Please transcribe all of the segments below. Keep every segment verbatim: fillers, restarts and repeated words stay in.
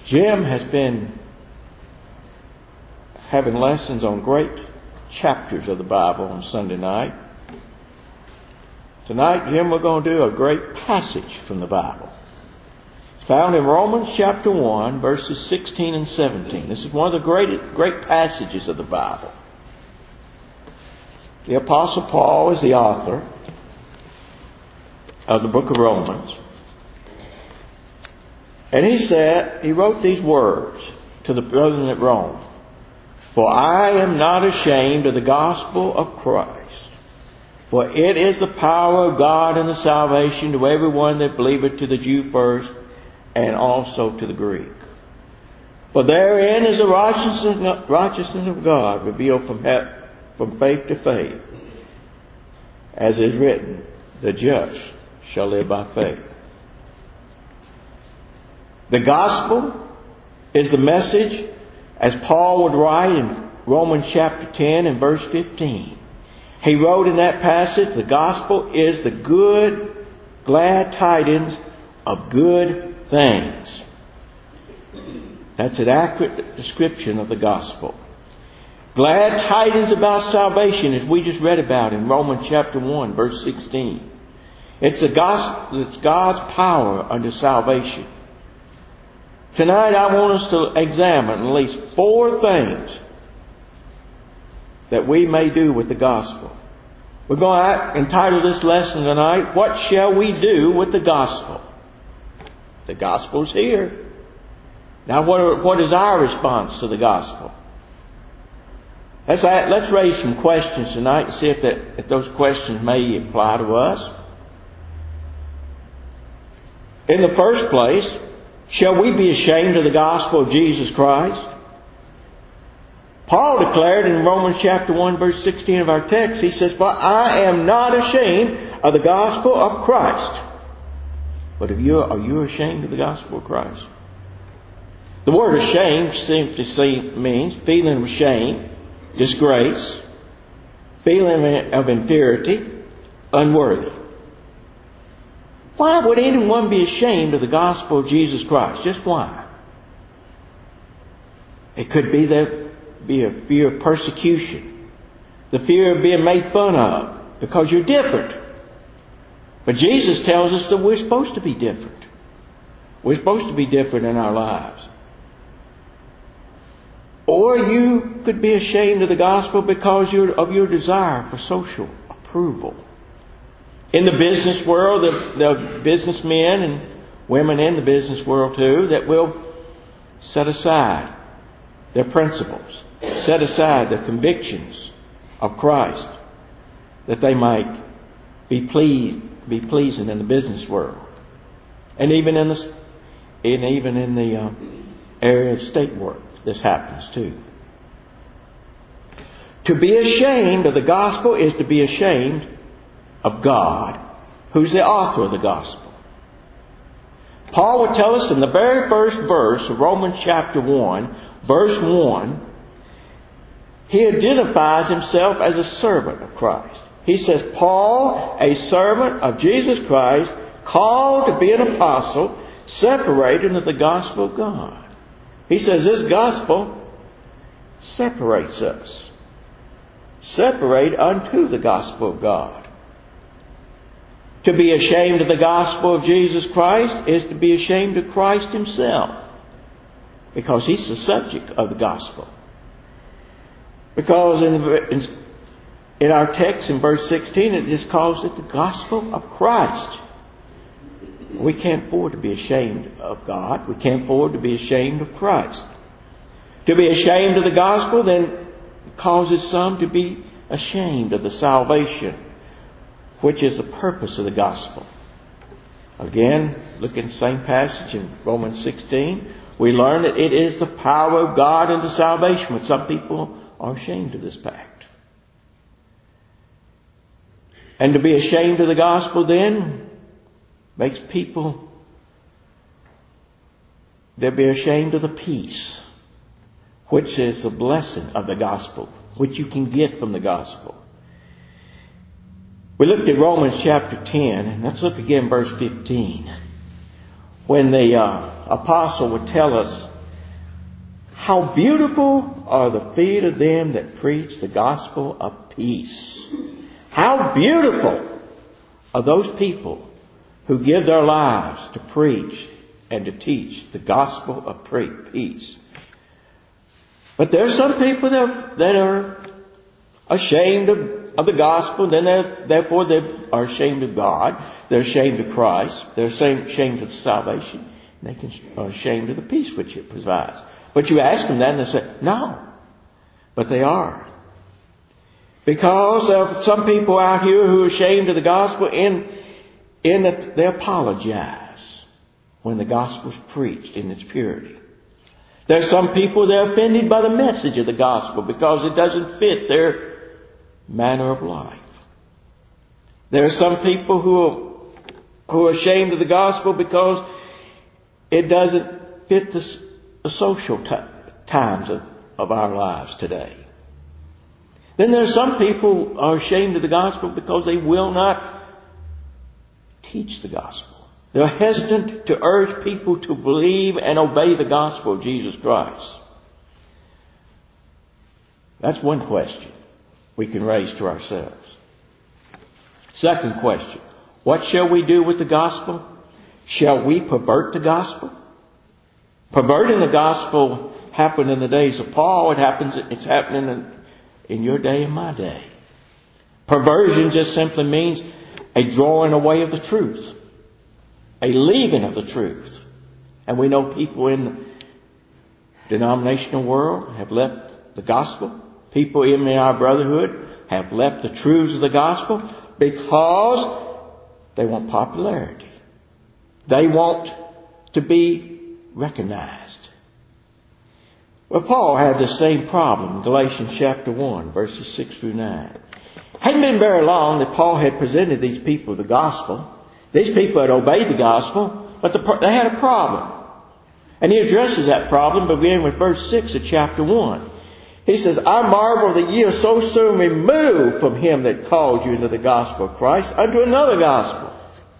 Jim has been having lessons on great chapters of the Bible on Sunday night. Tonight, Jim, we're going to do a great passage from the Bible. It's found in Romans chapter one, verses sixteen and seventeen. This is one of the great, great passages of the Bible. The Apostle Paul is the author of the book of Romans. And he said, he wrote these words to the brethren at Rome. For I am not ashamed of the gospel of Christ. For it is the power of God and the salvation to everyone that believeth, to the Jew first, and also to the Greek. For therein is the righteousness, righteousness of God revealed from, from faith to faith. As is written, the just shall live by faith. The gospel is the message, as Paul would write in Romans chapter ten and verse fifteen. He wrote in that passage, the gospel is the good, glad tidings of good things. That's an accurate description of the gospel. Glad tidings about salvation, as we just read about in Romans chapter one, verse sixteen. It's the gospel, it's God's power unto salvation. Tonight I want us to examine at least four things that we may do with the gospel. We're going to entitle this lesson tonight, What Shall We Do with the Gospel? The gospel's here. Now what, are, what is our response to the gospel? Let's, let's raise some questions tonight and see if, that, if those questions may apply to us. In the first place, shall we be ashamed of the gospel of Jesus Christ? Paul declared in Romans chapter one, verse sixteen of our text, he says, For I am not ashamed of the gospel of Christ. But if you, are you ashamed of the gospel of Christ? The word ashamed simply means feeling of shame, disgrace, feeling of inferiority, unworthy. Why would anyone be ashamed of the gospel of Jesus Christ? Just why? It could be there be a fear of persecution, the fear of being made fun of because you're different. But Jesus tells us that we're supposed to be different. We're supposed to be different in our lives. Or you could be ashamed of the gospel because you're, of your desire for social approval. In the business world, the, the businessmen and women in the business world too, that will set aside their principles, set aside the convictions of Christ, that they might be pleased, be pleasing in the business world, and even in the, and even in the uh, area of state work, this happens too. To be ashamed of the gospel is to be ashamed of God, who's the author of the gospel. Paul would tell us in the very first verse of Romans chapter one, verse one, he identifies himself as a servant of Christ. He says, Paul, a servant of Jesus Christ, called to be an apostle, separated into the gospel of God. He says this gospel separates us. Separate unto the gospel of God. To be ashamed of the gospel of Jesus Christ is to be ashamed of Christ himself, because he's the subject of the gospel. Because in, in, in our text in verse sixteen, it just calls it the gospel of Christ. We can't afford to be ashamed of God. We can't afford to be ashamed of Christ. To be ashamed of the gospel then causes some to be ashamed of the salvation, which is the purpose of the gospel. Again, look in the same passage in Romans sixteen. We learn that it is the power of God unto salvation, but some people are ashamed of this fact. And to be ashamed of the gospel then makes people, they'll be ashamed of the peace, which is the blessing of the gospel, which you can get from the gospel. We looked at Romans chapter ten, and let's look again verse fifteen. When the uh, apostle would tell us How beautiful are the feet of them that preach the gospel of peace. How beautiful are those people who give their lives to preach and to teach the gospel of peace. But there are some people that, that are ashamed of, of the gospel, then therefore they are ashamed of God. They're ashamed of Christ. They're ashamed of salvation. And they can, are ashamed of the peace which it provides. But you ask them that and they say, no. But they are. Because of some people out here who are ashamed of the gospel, in, in that they apologize when the gospel is preached in its purity. There are some people that are offended by the message of the gospel because it doesn't fit their manner of life. There are some people who are, who are ashamed of the gospel because it doesn't fit the, the social t- times of, of our lives today. Then there are some people who are ashamed of the gospel because they will not teach the gospel. They're hesitant to urge people to believe and obey the gospel of Jesus Christ. That's one question we can raise to ourselves. Second question, what shall we do with the gospel? Shall we pervert the gospel? Perverting the gospel happened in the days of Paul. It happens. It's happening in, in your day and my day. Perversion just simply means a drawing away of the truth. A leaving of the truth. And we know people in the denominational world have left the gospel. People in our brotherhood have left the truths of the gospel because they want popularity. They want to be recognized. Well, Paul had the same problem in Galatians chapter one, verses six through nine. It hadn't been very long that Paul had presented these people the gospel. These people had obeyed the gospel, but the, they had a problem. And he addresses that problem beginning with verse six of chapter one. He says, I marvel that ye are so soon removed from him that called you into the gospel of Christ unto another gospel,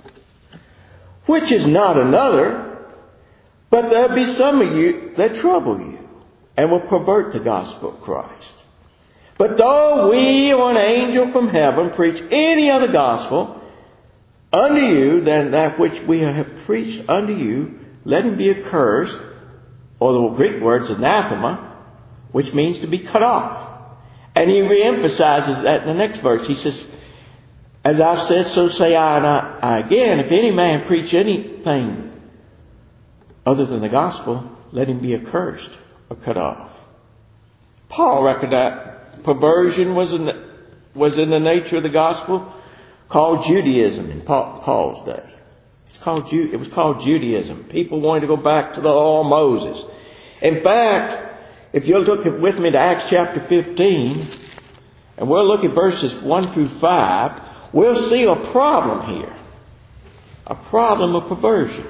which is not another, but there be some of you that trouble you and will pervert the gospel of Christ. But though we or an angel from heaven preach any other gospel unto you than that which we have preached unto you, let him be accursed, or the Greek word is anathema, which means to be cut off. And he reemphasizes that in the next verse. He says, as I've said, so say I, and I, I again, if any man preach anything other than the gospel, let him be accursed or cut off. Paul reckoned that perversion was in the, was in the nature of the gospel, called Judaism in Paul's day. It's called it was called Judaism. People wanted to go back to the law of Moses. In fact, if you'll look with me to Acts chapter fifteen, and we'll look at verses one through five, we'll see a problem here. A problem of perversion.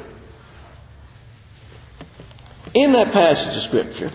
In that passage of Scripture,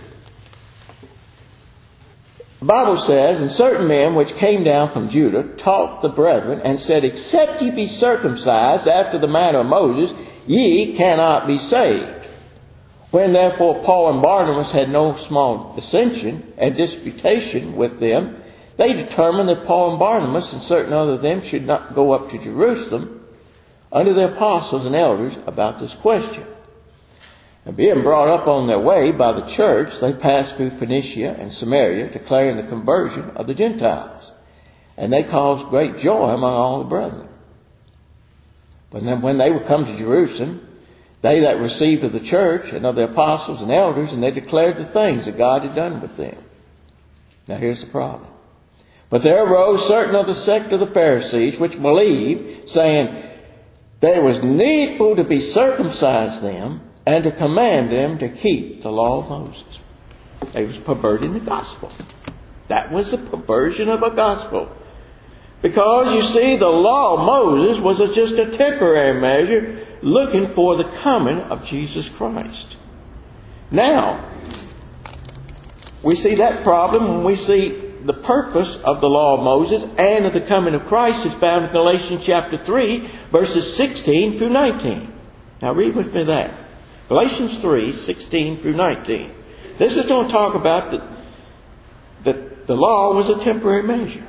the Bible says, and certain men which came down from Judah taught the brethren and said, except ye be circumcised after the manner of Moses, ye cannot be saved. When therefore Paul and Barnabas had no small dissension and disputation with them, they determined that Paul and Barnabas and certain other of them should not go up to Jerusalem unto the apostles and elders about this question. And being brought up on their way by the church, they passed through Phoenicia and Samaria, declaring the conversion of the Gentiles. And they caused great joy among all the brethren. But then when they were come to Jerusalem, they that received of the church and of the apostles and elders, and they declared the things that God had done with them. Now here's the problem. But there arose certain of the sect of the Pharisees, which believed, saying, there was needful to be circumcised them, and to command them to keep the law of Moses. They was perverting the gospel. That was the perversion of a gospel. Because, you see, the law of Moses was a, just a temporary measure looking for the coming of Jesus Christ. Now, we see that problem when we see the purpose of the law of Moses and of the coming of Christ is found in Galatians chapter three, verses sixteen through nineteen. Now read with me that. Galatians three, sixteen through nineteen. This is going to talk about that, that the law was a temporary measure.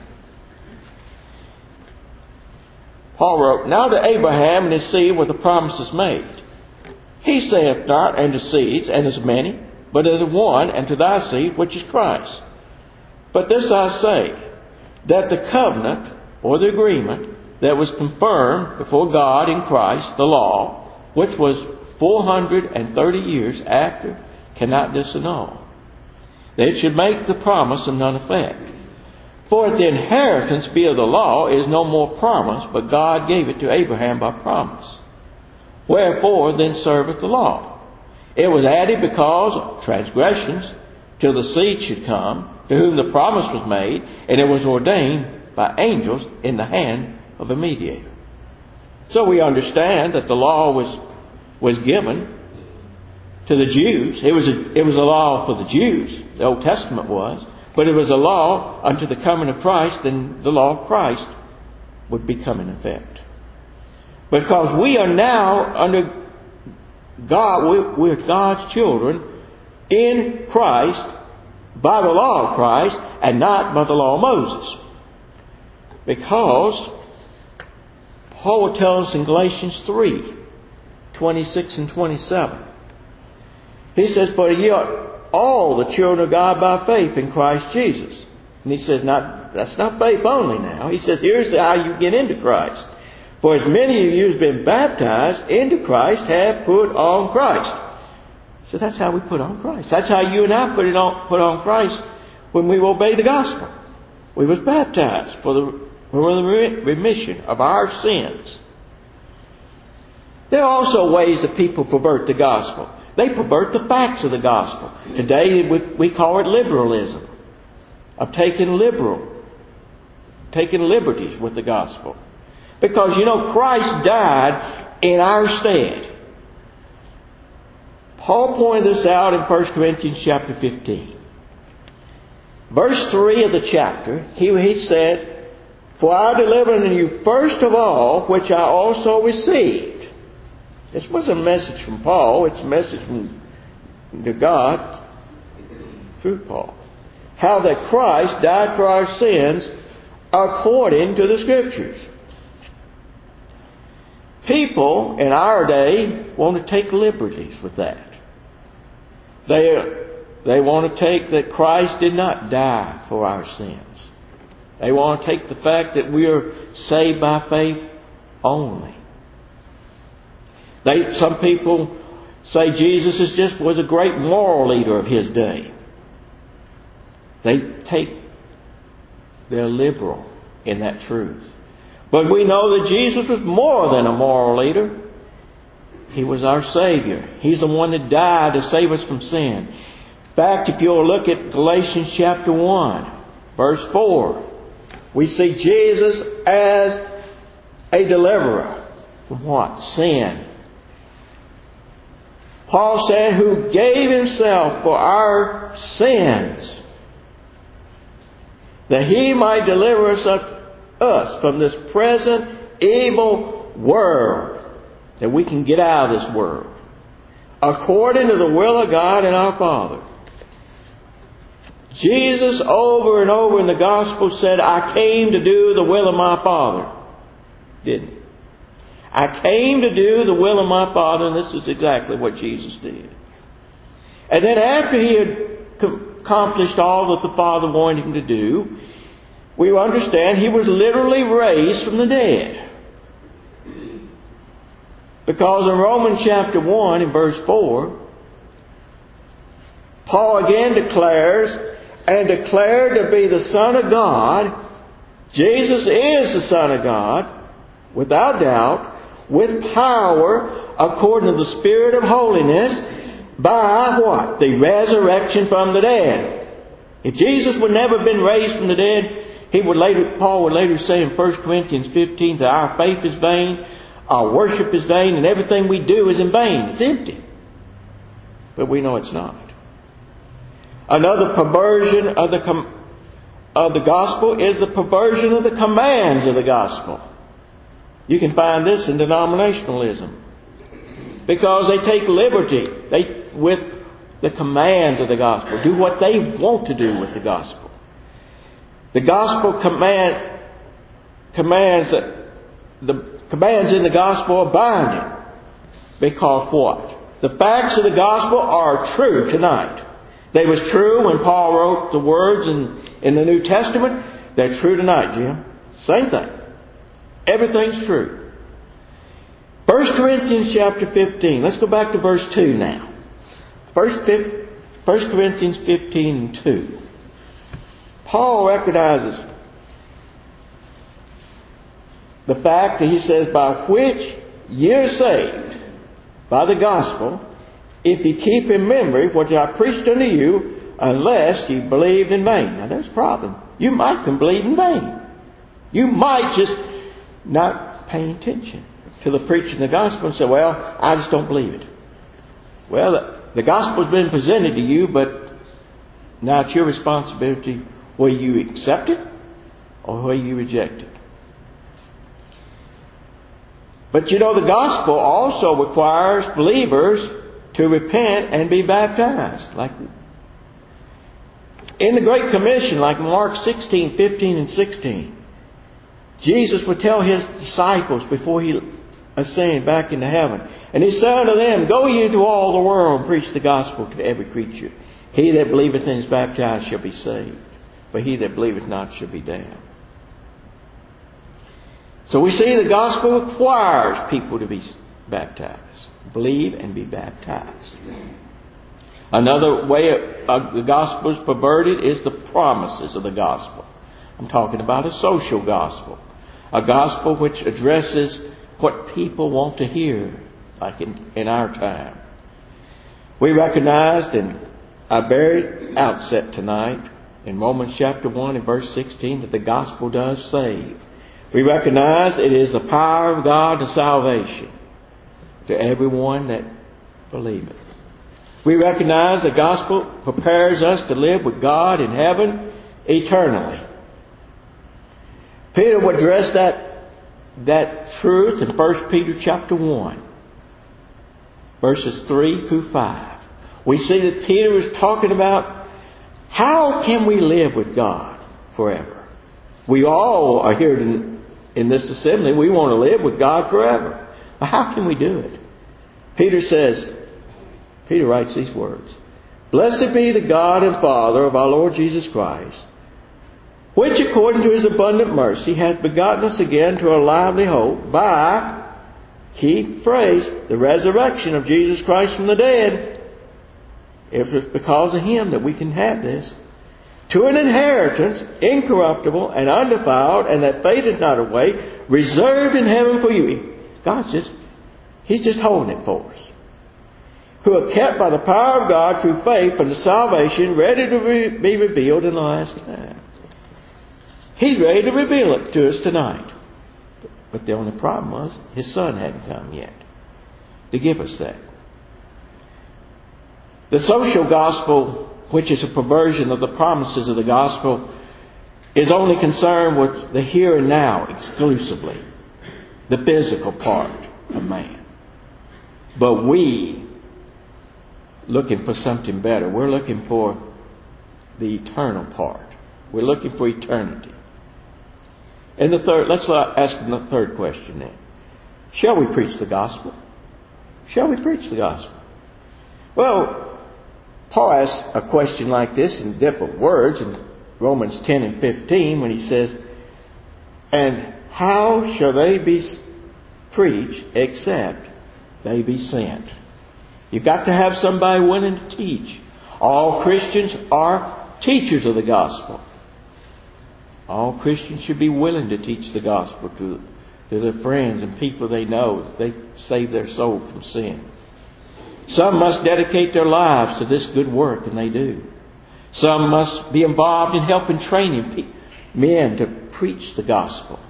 Paul wrote, Now to Abraham and his seed were the promises made. He saith not unto seeds and as many, but as one, and to thy seed, which is Christ. But this I say, that the covenant, or the agreement, that was confirmed before God in Christ, the law, which was four hundred thirty years after, cannot disannul. That it should make the promise of none effect. For if the inheritance be of the law, it is no more promise, but God gave it to Abraham by promise. Wherefore then serveth the law? It was added because of transgressions, till the seed should come, to whom the promise was made, and it was ordained by angels in the hand of a mediator. So we understand that the law was was given to the Jews. It was a, it was a law for the Jews. The Old Testament was. But it was a law unto the coming of Christ, and the law of Christ would become in effect. Because we are now under God, we're God's children in Christ by the law of Christ and not by the law of Moses. Because Paul will tell us in Galatians three, twenty-six and twenty-seven. He says, For ye are all the children of God by faith in Christ Jesus. And he says, not, that's not faith only now. He says, here's how you get into Christ. For as many of you as been baptized into Christ have put on Christ. So that's how we put on Christ. That's how you and I put it on, put on Christ when we obey the gospel. We was baptized for the, for the remission of our sins. There are also ways that people pervert the gospel. They pervert the facts of the gospel. Today we call it liberalism. Of taking liberal, taking liberties with the gospel. Because, you know, Christ died in our stead. Paul pointed this out in First Corinthians chapter fifteen. Verse three of the chapter, he, he said, For I delivered unto you first of all, which I also received. This wasn't a message from Paul. It's a message from to God through Paul. How that Christ died for our sins according to the Scriptures. People in our day want to take liberties with that. They, they want to take that Christ did not die for our sins. They want to take the fact that we are saved by faith only. They, some people say Jesus is just was a great moral leader of his day. They take, they're liberal in that truth. But we know that Jesus was more than a moral leader. He was our Savior. He's the one that died to save us from sin. In fact, if you'll look at Galatians chapter one, verse four, we see Jesus as a deliverer from what? Sin. Paul said, who gave himself for our sins, that he might deliver us, us from this present evil world, that we can get out of this world, according to the will of God and our Father. Jesus over and over in the Gospel said, I came to do the will of my Father. Didn't he? I came to do the will of my Father, and this is exactly what Jesus did. And then after he had accomplished all that the Father wanted him to do, we understand he was literally raised from the dead. Because in Romans chapter one and verse four, Paul again declares, and declared to be the Son of God. Jesus is the Son of God, without doubt, with power, according to the Spirit of holiness, by what? The resurrection from the dead. If Jesus would never have been raised from the dead, he would later, Paul would later say in First Corinthians fifteen that our faith is vain, our worship is vain, and everything we do is in vain. It's empty. But we know it's not. Another perversion of the com- of the gospel is the perversion of the commands of the gospel. You can find this in denominationalism. Because they take liberty they with the commands of the gospel, do what they want to do with the gospel. The gospel command commands that the commands in the gospel are binding. Because what? The facts of the gospel are true tonight. They was true when Paul wrote the words in, in the New Testament. They're true tonight, Jim. Same thing. Everything's true. First Corinthians chapter fifteen. Let's go back to verse two now. First Corinthians fifteen and two. Paul recognizes the fact that he says, by which ye are saved, by the gospel, if ye keep in memory what I preached unto you, unless ye believed in vain. Now there's a problem. You might can believe in vain. You might just not pay attention to the preaching of the gospel and say, well, I just don't believe it. Well, the, the gospel's been presented to you, but now it's your responsibility whether you accept it or whether you reject it. But you know, the gospel also requires believers to repent and be baptized. Like in the Great Commission, like Mark sixteen, fifteen and sixteen, Jesus would tell His disciples before He ascended back into heaven, and He said unto them, go ye into all the world and preach the gospel to every creature. He that believeth and is baptized shall be saved, but he that believeth not shall be damned. So we see the gospel requires people to be baptized. Believe and be baptized. Another way of the gospel is perverted is the promises of the gospel. I'm talking about a social gospel. A gospel which addresses what people want to hear, like in, in our time. We recognized in our very outset tonight, in Romans chapter one and verse sixteen, that the gospel does save. We recognize it is the power of God to salvation to everyone that believeth. We recognize the gospel prepares us to live with God in heaven eternally. Peter would address that, that truth in First Peter chapter one, verses three through five. We see that Peter was talking about how can we live with God forever. We all are here in, in this assembly. We want to live with God forever. But how can we do it? Peter says, Peter writes these words, blessed be the God and Father of our Lord Jesus Christ, which according to His abundant mercy hath begotten us again to a lively hope by, key phrase, the resurrection of Jesus Christ from the dead. If it's because of Him that we can have this, to an inheritance incorruptible and undefiled, and that fadeth not away, reserved in heaven for you. God's just, He's just holding it for us. Who are kept by the power of God through faith unto salvation, ready to re- be revealed in the last time. He's ready to reveal it to us tonight. But the only problem was His Son hadn't come yet to give us that. The social gospel, which is a perversion of the promises of the gospel, is only concerned with the here and now exclusively, the physical part of man. But we, looking for something better, we're looking for the eternal part. We're looking for eternity. And the third, let's ask the third question then. Shall we preach the gospel? Shall we preach the gospel? Well, Paul asks a question like this in different words in Romans ten and fifteen when he says, and how shall they be preached except they be sent? You've got to have somebody willing to teach. All Christians are teachers of the gospel. All Christians should be willing to teach the gospel to, to their friends and people they know that they save their soul from sin. Some must dedicate their lives to this good work, and they do. Some must be involved in helping training pe- men to preach the gospel.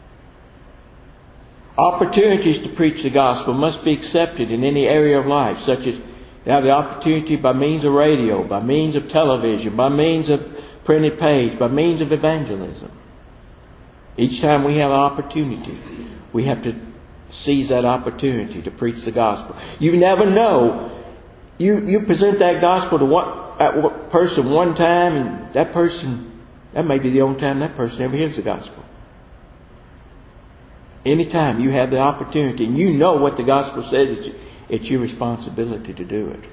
Opportunities to preach the gospel must be accepted in any area of life, such as you have the opportunity by means of radio, by means of television, by means of printed page, by means of evangelism. Each time we have an opportunity, we have to seize that opportunity to preach the gospel. You never know you, you present that gospel to one, that one person one time, and that person, that may be the only time that person ever hears the gospel. Anytime you have the opportunity and you know what the gospel says, it's, it's your responsibility to do it.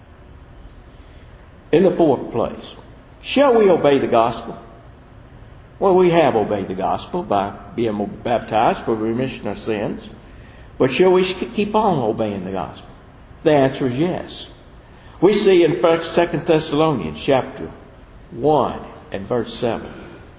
In the fourth place, shall we obey the gospel? Well, we have obeyed the gospel by being baptized for remission of sins. But shall we keep on obeying the gospel? The answer is yes. We see in Second Thessalonians chapter one and verse seven.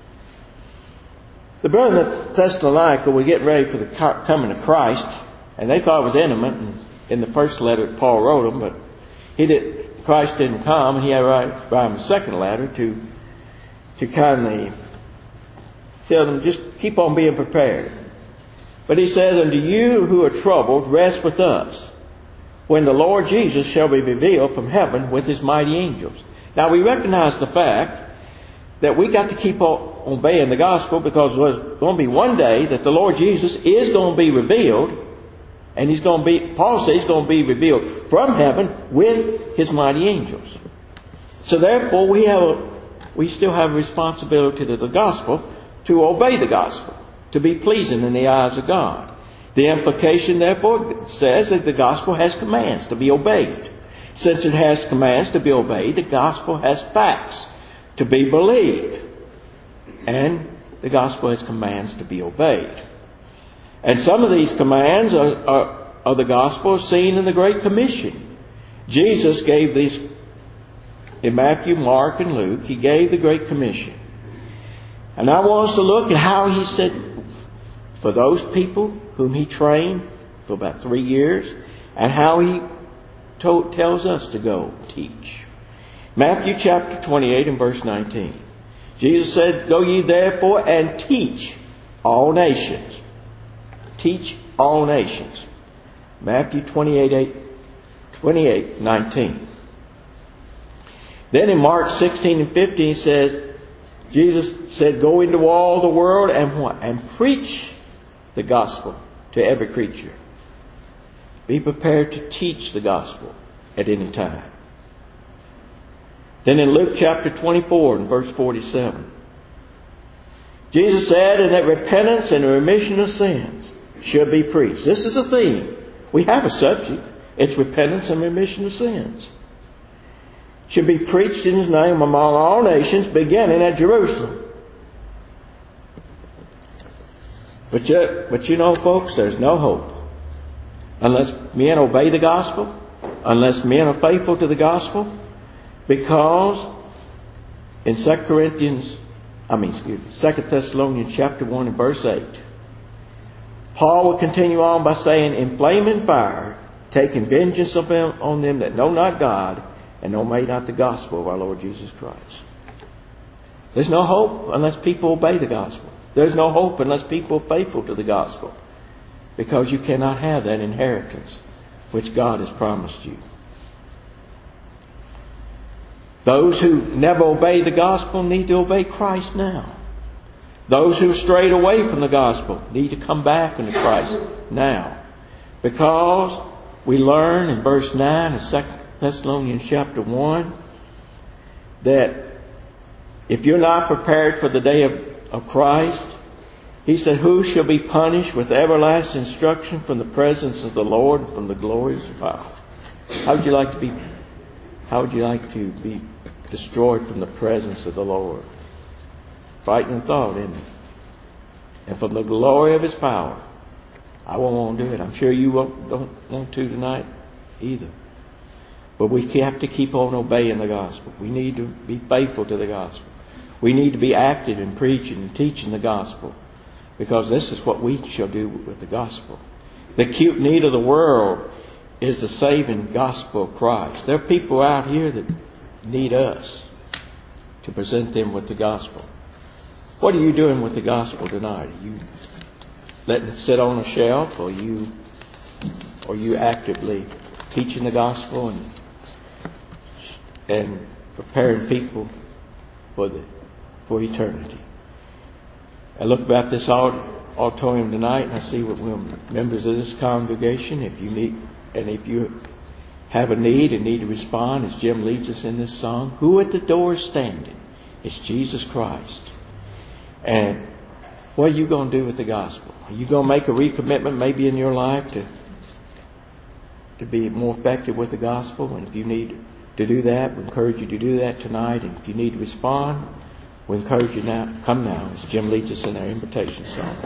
The brethren at Thessalonica were getting ready for the coming of Christ, and they thought it was imminent in the first letter that Paul wrote them, but he did, Christ didn't come, and he had to write, write them a second letter to, to kindly tell them, just keep on being prepared. But he says, unto you who are troubled, rest with us, when the Lord Jesus shall be revealed from heaven with His mighty angels. Now we recognize the fact that we got to keep on obeying the gospel, because there's going to be one day that the Lord Jesus is going to be revealed, and He's going to be, Paul says He's going to be revealed from heaven with His mighty angels. So therefore we have a, we still have a responsibility to the gospel, to obey the gospel, to be pleasing in the eyes of God. The implication therefore says that the gospel has commands to be obeyed. Since it has commands to be obeyed, the gospel has facts to be believed. And the gospel has commands to be obeyed. And some of these commands are, are, of the gospel are seen in the Great Commission. Jesus gave these in Matthew, Mark, and Luke. He gave the Great Commission. And I want us to look at how He said, for those people whom He trained for about three years, and how He told, tells us to go teach. Matthew chapter twenty-eight and verse nineteen. Jesus said, go ye therefore and teach all nations. Teach all nations. Matthew twenty-eight, twenty-eight, nineteen. Then in Mark sixteen and fifteen says, Jesus said, go into all the world and what? And preach the gospel to every creature. Be prepared to teach the gospel at any time. Then in Luke chapter twenty-four and verse forty-seven, Jesus said, and that repentance and remission of sins should be preached. This is a theme. We have a subject. It's repentance and remission of sins. Should be preached in His name among all nations, beginning at Jerusalem. But you, but you know, folks, there's no hope unless men obey the gospel, unless men are faithful to the gospel. Because in Second Corinthians, I mean, excuse me, Second Thessalonians chapter one and verse eight, Paul will continue on by saying, in flaming fire, taking vengeance of them, on them that know not God, and obey not the gospel of our Lord Jesus Christ. There's no hope unless people obey the gospel. There's no hope unless people are faithful to the gospel. Because you cannot have that inheritance which God has promised you. Those who never obey the gospel need to obey Christ now. Those who strayed away from the gospel need to come back into Christ now. Because we learn in verse nine of Second Thessalonians chapter one that if you're not prepared for the day of, of Christ, he said, who shall be punished with everlasting destruction from the presence of the Lord and from the glories of power? How would you like to be how would you like to be destroyed from the presence of the Lord? Frightening thought, isn't it? And from the glory of His power. I won't want to do it. I'm sure you won't, don't want to tonight either. But we have to keep on obeying the gospel. We need to be faithful to the gospel. We need to be active in preaching and teaching the gospel. Because this is what we shall do with the gospel. The acute need of the world is the saving gospel of Christ. There are people out here that need us to present them with the gospel. What are you doing with the gospel tonight? Are you letting it sit on a shelf, or are you, or are you actively teaching the gospel and and preparing people for the for eternity? I look about this auditorium tonight, and I see what members of this congregation. If you need, and if you have a need and need to respond, as Jim leads us in this song, who at the door is standing? It's Jesus Christ. And what are you going to do with the gospel? Are you going to make a recommitment maybe in your life to, to be more effective with the gospel? And if you need to do that, we encourage you to do that tonight. And if you need to respond, we encourage you now, come now, as Jim leads us in our invitation song.